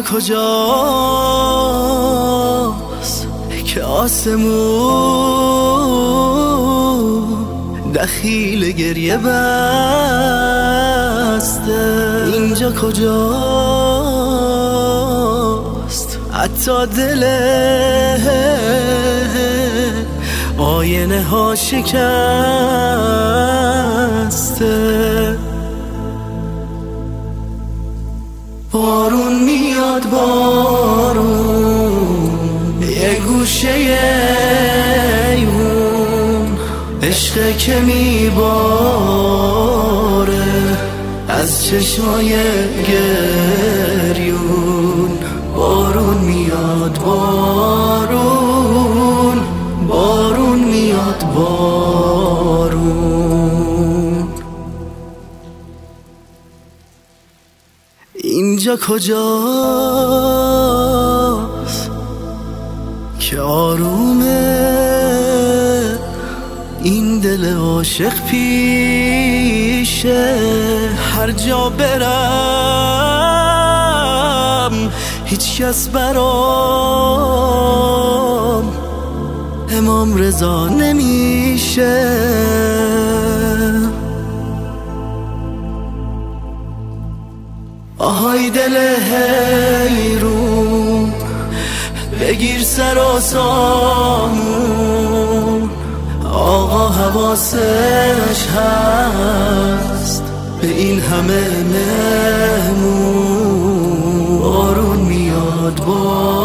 کجاست که آسمون دخیل گریه بسته؟ اینجا کجاست حتی دل آینه ها شکسته؟ بارون میاد بارون یه گوشه ایمون، عشق که میباره از چشمای گریون. بارون میاد بارون، بارون میاد بارون. اینجا کجاست که آرومه این دل عاشق پیشه؟ هر جا برم هیچ کس برام امام رضا نمیشه. آهای دل حیرون بگیر سر و سامون، آقا حواسش هست به این همه مهمون. بارون میاد